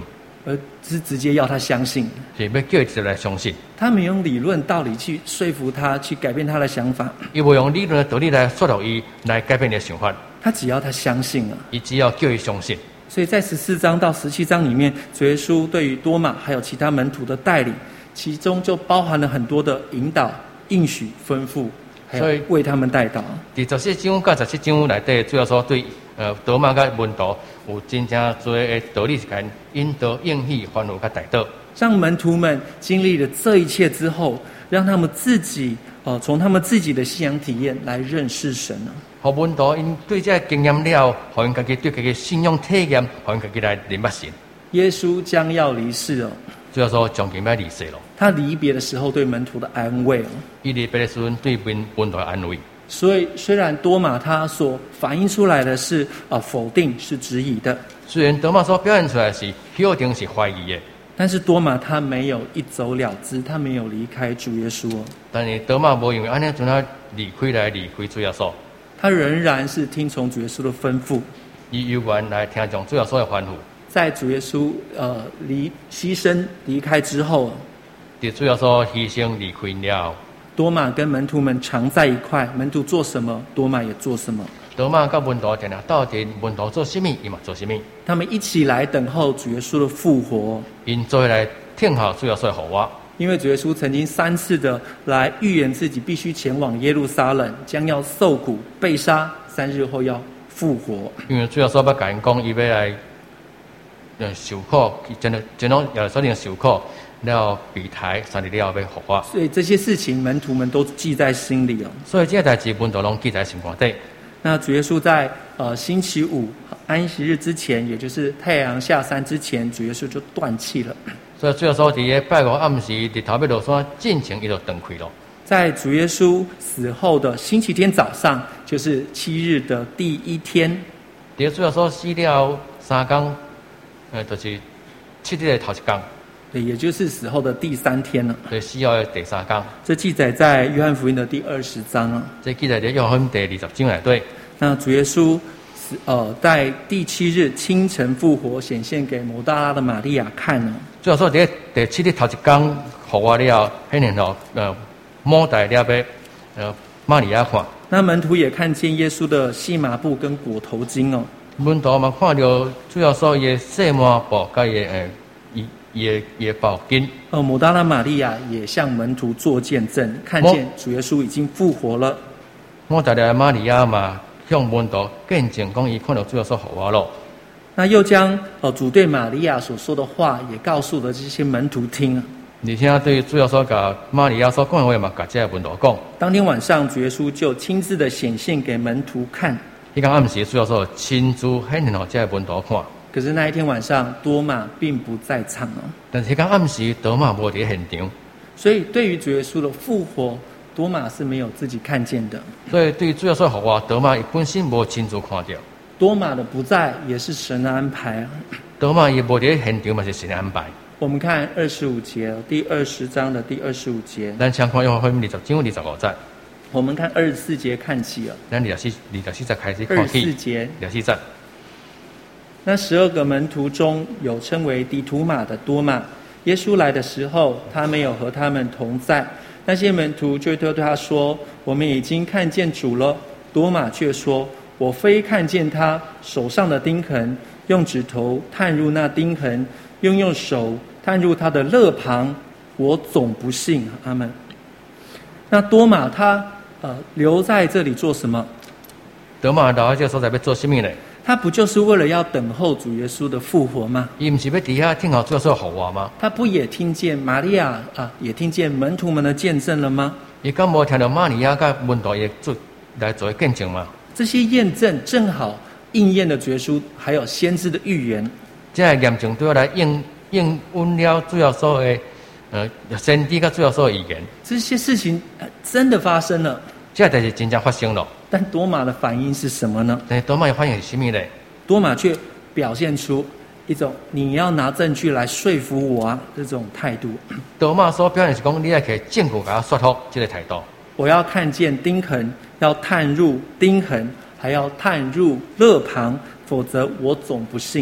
而是直接要他相信。 是要叫伊直接来相信。 他没用理论道理去说服他，去改变他的想法。 伊无用理论的道理来说服伊，来改变你的想法。 他只要他相信啊。 伊只要叫伊相信。 所以在十四章到十七章里面，主耶稣对于多马还有其他门徒的带领，其中就包含了很多的引导、应许、吩咐，还有为他们带导。 第十四章到十七章内底，主要说对呃多马甲门徒有真正多的道理是间引导、应许、欢呼甲带导。 让门徒们经历了这一切之后，让他们自己呃从他们自己的信仰体验来认识神啊。 互门徒因对这经验了，互因家己对家己信仰体验，互因家己来明白神。 耶稣将要离世哦， 主要说将近要离世了。 他离别的时候对门徒的安慰哦， 伊离别的时阵对门门徒的安慰。 所以虽然多马他所反映出来的是啊、呃、否定是质疑的， 虽然多马所表现出来是肯定是怀疑的， 但是多马他没有一走了之，他没有离开主耶稣哦。 但是多马无因为安尼，从他离开来离开主耶稣。 他仍然是听从主耶稣的吩咐， 以犹原来听从主耶稣的吩咐。 在主耶稣呃离牺牲离开之后， 在主耶稣牺牲离开了， 多马跟门徒们常在一块，门徒做什么，多马也做什么。 多马跟门徒定定到底门徒做什么，伊嘛做什么。 他们一起来等候主耶稣的复活， 因做来听候主耶稣的复活。 因为主耶稣曾经三次的来预言自己必须前往耶路撒冷，将要受苦、被杀，三日后要复活。 因为主耶稣要甲因讲，伊要来呃受苦，真的真拢要说定受苦，了被抬，三日了要复活。 所以这些事情门徒们都记在心里哦。 所以这些代志门徒拢记在心肝底。 那主耶稣在呃星期五安息日之前，也就是太阳下山之前，主耶稣就断气了。 所以主要说，伫个拜五暗时，日头要落山进前，伊就断开了。在主耶稣死后的星期天早上，就是七日的第一天。 伫主要说死了三天，呃，就是七日的头一天。 对，也就是死后的第三天了。 对，死后的第三天。 这记载在约翰福音的第二十章啊。 这记载在约翰福音第二十章内底。 那主耶稣呃在第七日清晨复活，显现给抹大拉的玛利亚看了。 主要说伫第七日头一天复活了，迄年头呃抹大了要呃玛利亚看。 那门徒也看见耶稣的细麻布跟裹头巾哦。 门徒嘛看到主要说伊的细麻布甲伊诶伊伊的伊的包巾。 呃，抹大拉玛利亚也向门徒做见证，看见主耶稣已经复活了。 抹大拉玛利亚嘛向门徒见证讲伊看到主要说复活了。 那又将呃主对玛利亚所说的话也告诉了这些门徒听啊。 而且对主要说甲玛利亚所讲的话嘛，甲这些门徒讲。 当天晚上，主耶稣就亲自的显现给门徒看。 迄天暗时，主要说亲自显现给这些门徒看。 可是那一天晚上，多马并不在场哦。 但是迄天暗时，多马无伫现场。 所以对于主耶稣的复活，多马是没有自己看见的。 所以对于主要说复活，多马伊本身无亲自看到。 多马的不在也是神的安排啊。 多马伊无伫现场嘛，是神的安排。 我们看二十五节，第二十章的第二十五节。 咱先看约翰福音二十章二十五节。 我们看二十四节看起啊。 咱二十四二十四节开始看起。 二十四节。 二十四节。 那十二个门徒中有称为底图马的多马，耶稣来的时候，他没有和他们同在。那些门徒就对他说：“我们已经看见主了。”多马却说：“我非看见他手上的钉痕，用指头探入那钉痕，又用手探入他的肋旁，我总不信。”阿们。那多马他呃留在这里做什么？ 多马留在这个所在要做什么呢？ 他不就是为了要等候主耶稣的复活吗？ 伊不是要底下听候主耶稣复活吗？ 他不也听见玛利亚啊，也听见门徒们的见证了吗？ 伊敢无听到玛利亚甲门徒也做来做见证吗？ 这些验证正好应验了主耶稣还有先知的预言。 这个验证对我来应应验了主要所的呃先知甲主要所的预言。 这些事情、呃、真的发生了。 这个代志真正发生了。 但多马的反应是什么呢？ 但是多马的反应是什么呢？ 多马却表现出一种你要拿证据来说服我啊这种态度。 多马所表现是讲，你要去证据给他说服这个态度。 我要看见钉痕，要探入钉痕，还要探入肋旁，否则我总不信啊。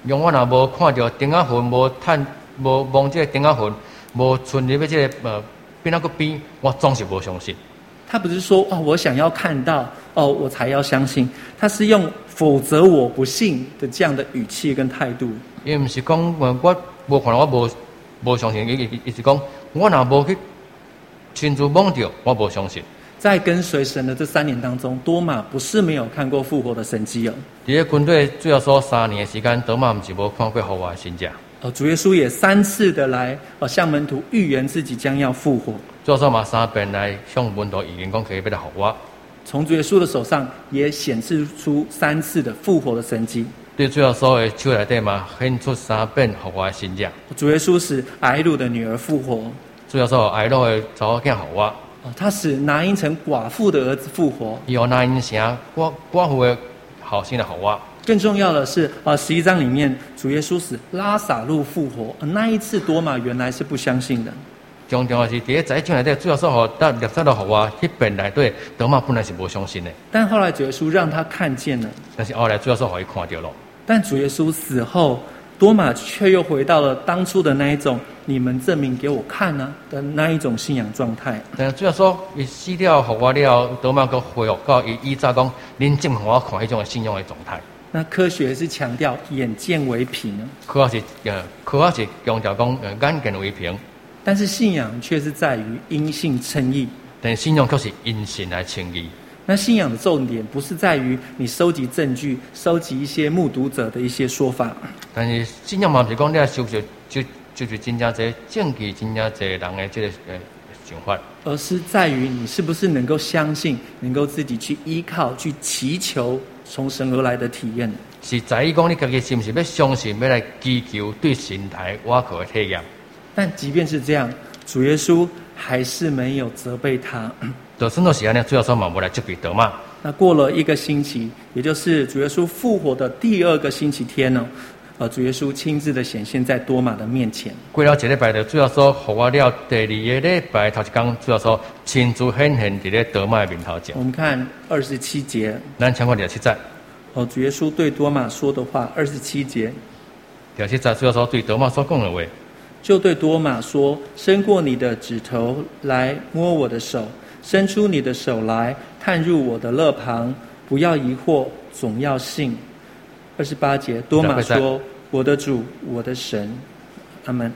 用我若无看到顶仔云，无探无望这个顶仔云，无顺入要这个呃边那个边，我总是无相信。 他不是说哦，我想要看到哦，我才要相信。他是用否则我不信的这样的语气跟态度。 伊毋是讲我我无看到我无无相信，伊伊伊是讲我若无去亲自摸到，我无相信。 在跟随神的这三年当中，多马不是没有看过复活的神迹哦。 伫咧军队最后说三年的时间，多马毋是无看过复活的神迹。 哦，主耶稣也三次的来哦向门徒预言自己将要复活。 最后说嘛三遍来向门徒预言讲可以要来复活。 从主耶稣的手上也显示出三次的复活的神迹。 对最后说的手内底嘛显出三遍复活的神迹。 主耶稣使睚鲁的女儿复活。 最后说睚鲁的查某囝复活。 他使拿因城寡妇的儿子复活， 由拿因城寡寡妇的后生来复活。 更重要的是，啊，十一章里面主耶稣使拉撒路复活，那一次多马原来是不相信的。 重要的是，伫在章内底最后说好，到列撒路复活，迄边内底多马本来是无相信的。 但后来主耶稣让他看见了， 但是后来最后说好，伊看到了。 但主耶稣死后，多马却又回到了当初的那一种“你们证明给我看啊”的那一种信仰状态。 但最后说，伊死了复活了，多马佮恢复到伊以早讲，恁证明我看迄种的信仰的状态。 那科学是强调眼见为凭， 科学是呃，科学是强调讲呃眼见为凭， 但是信仰却是在于因信称义。 但信仰却是因信来称义。 那信仰的重点不是在于你收集证据、收集一些目睹者的一些说法， 但是信仰嘛不是讲你要收集就就是真正侪证据、真正侪人的这个呃想法， 而是在于你是不是能够相信，能够自己去依靠、去祈求从神而来的体验。 是在于讲你家己是不是要相信，要来祈求对神台挖口的体验。 但即便是这样，主耶稣还是没有责备他。 就算到时安尼，最后说嘛无来责备多马。 那过了一个星期，也就是主耶稣复活的第二个星期天呢，呃，主耶稣亲自的显现在多马的面前。 过了一个礼拜的，最后说复活了第二个礼拜头一天，最后说亲自显现伫咧多马的面头前。 我们看二十七节， 咱请看第七节。 哦，主耶稣对多马说的话，二十七节。 第七节最后说对多马所讲的话， 就对多马说：“伸过你的指头来摸我的手。”伸出你的手来，探入我的肋旁，不要疑惑，总要信。二十八节，多马说：“我的主，我的神。”阿门。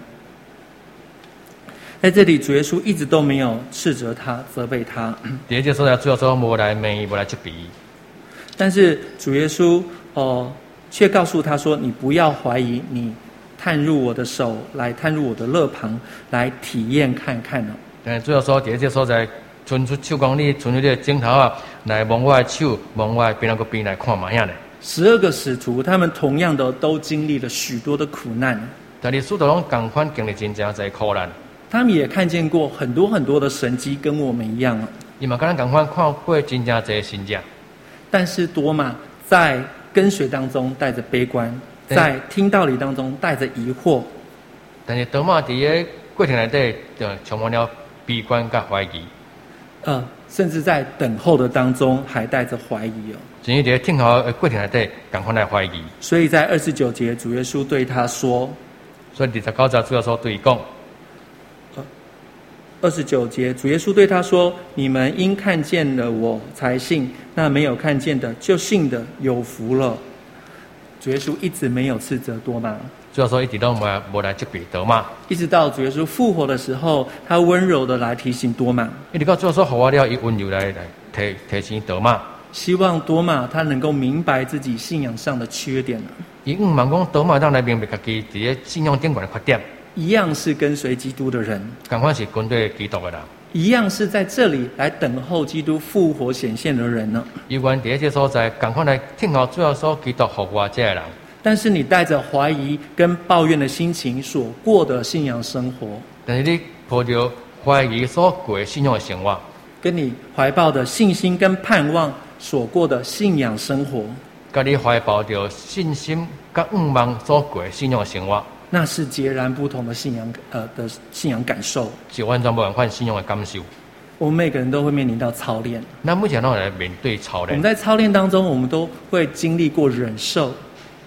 在这里，主耶稣一直都没有斥责他、责备他。 第一节说的最后说无来骂伊，无来责备伊。 但是主耶稣哦、呃，却告诉他说：“你不要怀疑，你探入我的手来，探入我的肋旁，来体验看看哦。” 但最后说第一节所在。伸出手讲，你伸出你的镜头啊，来摸我的手，摸我的边那个边来看嘛样呢？ 十二个使徒，他们同样的都经历了许多的苦难， 但是使徒拢同款经历真正侪苦难。 他们也看见过很多很多的神迹，跟我们一样啊。 伊嘛跟咱同款看过真正侪神迹。但是多马在跟随当中带着悲观，在听道理当中带着疑惑。 但是多马伫个过程内底，就充满了悲观甲怀疑。 呃，甚至在等候的当中还带着怀疑哦。 甚至在听候的过程内底，赶快来怀疑。 所以在二十九节，主耶稣对他说：“ 所以二十九节主要说对伊讲， 呃，二十九节主耶稣对他说：你们因看见了我才信，那没有看见的就信的有福了。”主耶稣一直没有斥责多马。 主要说一直都无无来责备多马， 一直到主耶稣复活的时候，他温柔的来提醒多马。 一直到主要说复活了，伊温柔来来提提醒多马， 希望多马他能够明白自己信仰上的缺点。 伊唔茫讲多马当来明白家己伫咧信仰顶悬的缺点， 一样是跟随基督的人， 赶快是跟对基督的人， 一样是在这里来等候基督复活显现的人呢。 有关第一些所在，赶快来听候主要说基督复活这个人。 但是你带着怀疑跟抱怨的心情所过的信仰生活， 但是你抱着怀疑所过的信仰的生活， 跟你怀抱的信心跟盼望所过的信仰生活， 跟你怀抱着信心跟愿望所过的信仰的生活， 那是截然不同的信仰呃的信仰感受， 是完全不同款信仰的感受。 我们每个人都会面临到操练， 那目前都来面对操练。 我们在操练当中，我们都会经历过忍受。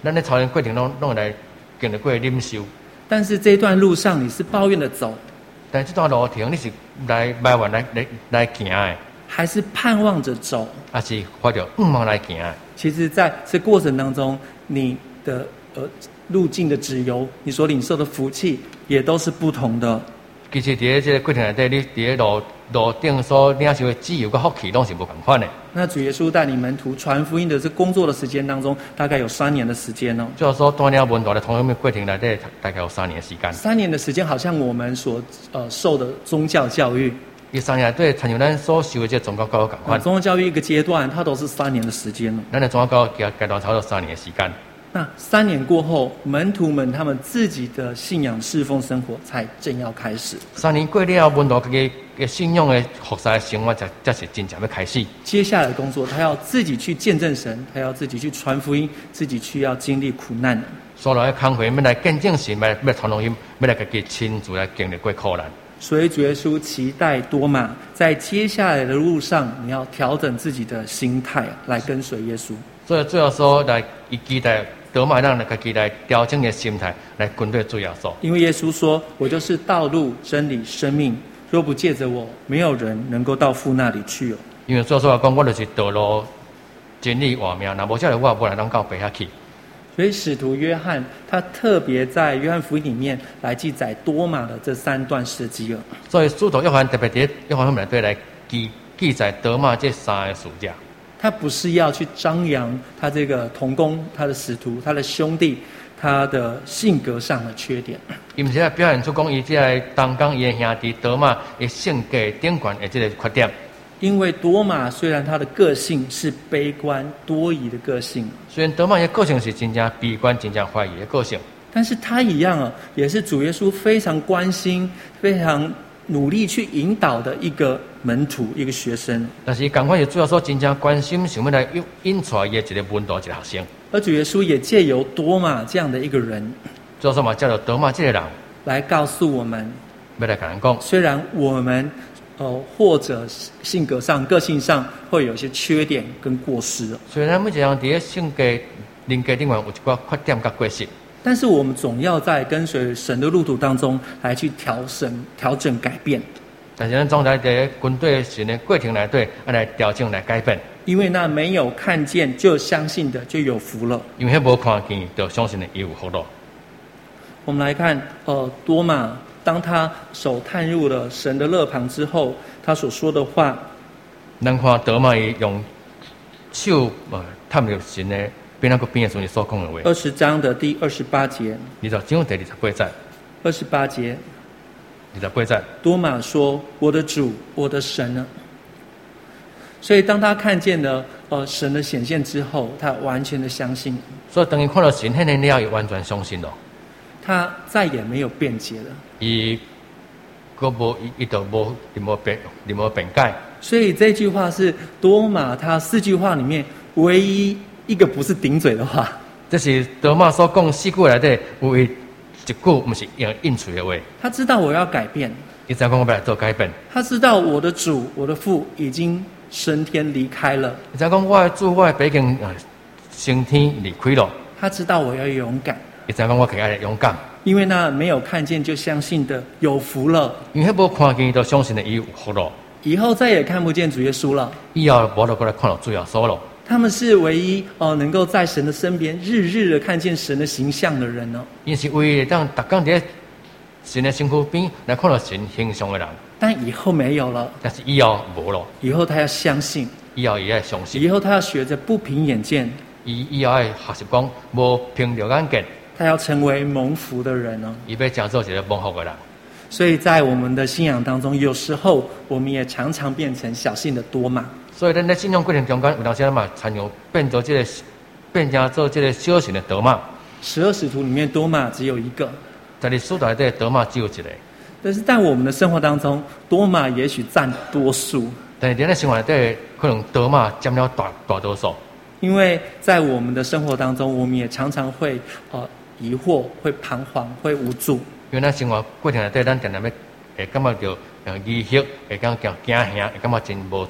咱咧操练过程中，拢会来经历过忍受。 但是这段路上你是抱怨的走， 但这段路程你是来埋怨来来来行的， 还是盼望着走？ 还是怀着愿望来行的？ 其实在这过程当中，你的呃路径的旨由，你所领受的福气也都是不同的。 其实伫这个过程内底，你伫个路路顶所领受的自由跟福气，拢是无共款的。 那主耶稣带你门徒传福音的这工作的时间当中，大概有三年的时间哦。 就是说，带领门徒的同样的过程内底，大概有三年的时间。 三年的时间，好像我们所呃受的宗教教育， 伊三年对，参像咱所受的这宗教教育共款。 宗教教育一个阶段，它都是三年的时间了。 咱的宗教教育阶段差不多三年的时间。 那三年过后，门徒们他们自己的信仰侍奉生活才正要开始。 三年过了，门徒嘅嘅信仰嘅服侍生活才才是真正要开始。 接下来的工作，他要自己去见证神，他要自己去传福音，自己去要经历苦难。 所来嘅工作，要来见证神，要要传福音，要来家己亲自来经历过苦难。 所以主耶稣期待多马在接下来的路上，你要调整自己的心态，来跟随耶稣。 所以最后说来，伊期待多马让家己来调整嘅心态，来跟对主耶稣。 因为耶稣说：“我就是道路、真理、生命，若不借着我，没有人能够到父那里去哦。” 因为主耶稣讲，我就是道路、真理、活命，若无这个我无能当到白下去。 所以使徒约翰他特别在约翰福音里面来记载多马的这三段事迹哦。 所以使徒约翰特别伫约翰福音内底来记记载多马这三个事迹。 他不是要去张扬他这个同工、他的使徒、他的兄弟、他的性格上的缺点。 伊毋是来表现出讲伊这个同工伊的兄弟多马的性格顶悬的这个缺点。 因为多马虽然他的个性是悲观多疑的个性， 虽然多马的个性是真正悲观、真正怀疑的个性， 但是他一样啊，也是主耶稣非常关心、非常努力去引导的一个门徒、一个学生。 但是同款是主要说真正关心，想要来引引出来的一个门徒、一个学生。 而主耶稣也借由多马这样的一个人， 主要说嘛，叫做多马这个人， 来告诉我们， 要来跟人讲，虽然我们呃或者性格上、个性上会有一些缺点跟过失， 虽然每一个人伫性格、人格顶面有一寡缺点甲过失， 但是我们总要在跟随神的路途当中来去调整、调整、改变。 但是咱总在伫跟对神的过程内底，要来调整、来改变。 因为那没有看见就相信的就有福了。 因为迄无看见就相信的也有福了。 我们来看，呃，多马当他手探入了神的肋旁之后，他所说的话。 咱看多马用手呃探入神的边那个边的时候所讲的话。 二十章的第二十八节。 二十章第二十八节。 二十八节。 二十八节。 多马说：“我的主，我的神呢？”所以当他看见了呃神的显现之后，他完全的相信。 所以等于看到神显现了，也完全相信了。 他再也没有辩解了。 伊个无伊伊就无伊无辩伊无辩解。 所以这句话是多马他四句话里面唯一一个不是顶嘴的话。 这是多马所讲四句内底有一句不是用应嘴的话。 他知道我要改变。 伊知讲我要来做改变。他知道我的主我的父已经升天离开了。 伊知讲我的主我的父已经升天离开了。 他知道我要勇敢。 伊知讲我可以勇敢。 因为那没有看见就相信的有福了。 因为无看见就相信的伊有福了。 以后再也看不见主耶稣了。 以后无得过来看到主耶稣了。 他们是唯一哦、呃、能够在神的身边日日的看见神的形象的人哦。 因是唯一当逐工在神的身躯边来看到神形象的人。 但以后没有了。 但是以后无了。 以后他要相信。 以后也要相信。 以后他要学着不凭眼见。 以以后要学习讲无凭着眼见。 他要成为蒙福的人哦。 伊要讲做一个蒙福的人。 所以在我们的信仰当中，有时候我们也常常变成小信的多马。 所以咱在信仰过程中间，有当时嘛参有变做这个，变成做这个小信的多马。 十二使徒里面多马只有一个。 在你书内底多马只有一个。 但是在我们的生活当中，多马也许占多数。 但是在咱生活内底，可能多马占了大大多数。因为在我们的生活当中，我们也常常会呃疑惑、会彷徨、会无助。 因为咱生活过程内底，咱常常要会感觉到呃疑惑，会感觉惊吓，会感觉真无助。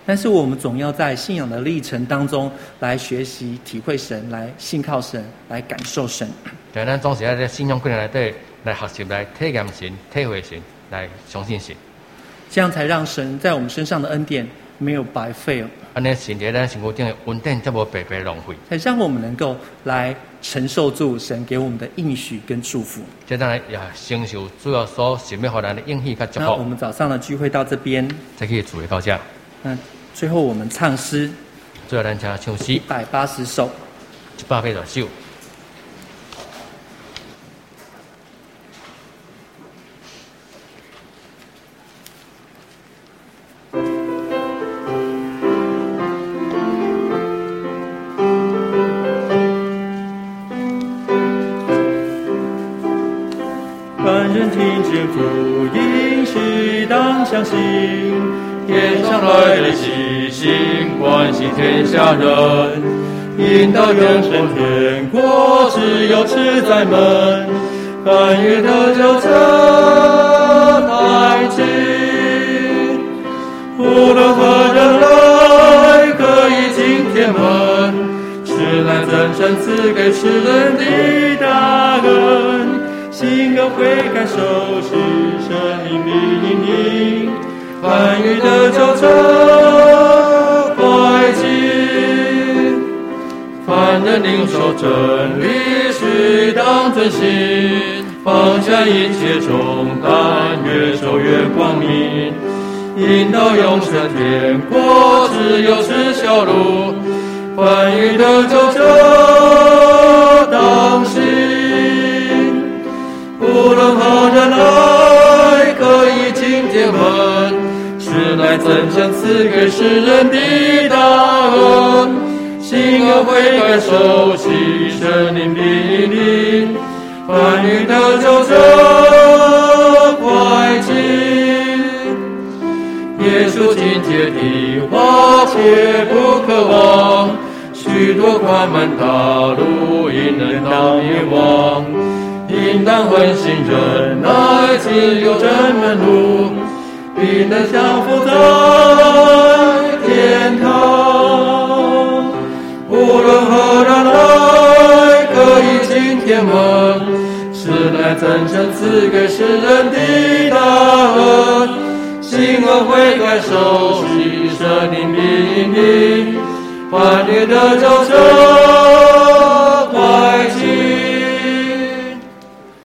但是我们总要在信仰的历程当中来学习、体会神，来信靠神，来感受神。 但咱总是在信仰过程内底来学习、来体验神、体会神、来相信神， 这样才让神在我们身上的恩典没有白费哦。 安尼神在咱身躯顶的恩典才无白白浪费， 才让我们能够来承受住神给我们的应许跟祝福。 这当然也承受主要所神要予咱的应许跟祝福。 那我们早上的聚会到这边， 再去主的到这。 那最后我们唱诗， 最后咱唱唱诗一百八十首， 一百八十首。 凡人听见福音，须当相信。 天上来的喜信，关心天下人，引导永生天国，只有吃在门。凡遇得救者带进，无论何人来，可以进天门。是来真神赐给世人的大恩。心而悔改受洗，生命必引领。凡遇得救者快进，凡人领受真理，须当遵行。放下一切重担，越走越光明。引导永生天国，只有是小路。凡遇得救者当行。无论何人来，可以进天门。是乃真神赐给世人的大恩。心而悔改受洗，圣灵必引领。凡遇得救者快进。耶稣境界的话，切不可忘。许多宽满大路，引人到灭亡。应当恒心忍耐，自有真门路，必能享福在天堂。无论何人来，可以进天门。是乃真神赐给世人的大恩。心而悔改受洗，圣灵必引领。凡遇得救者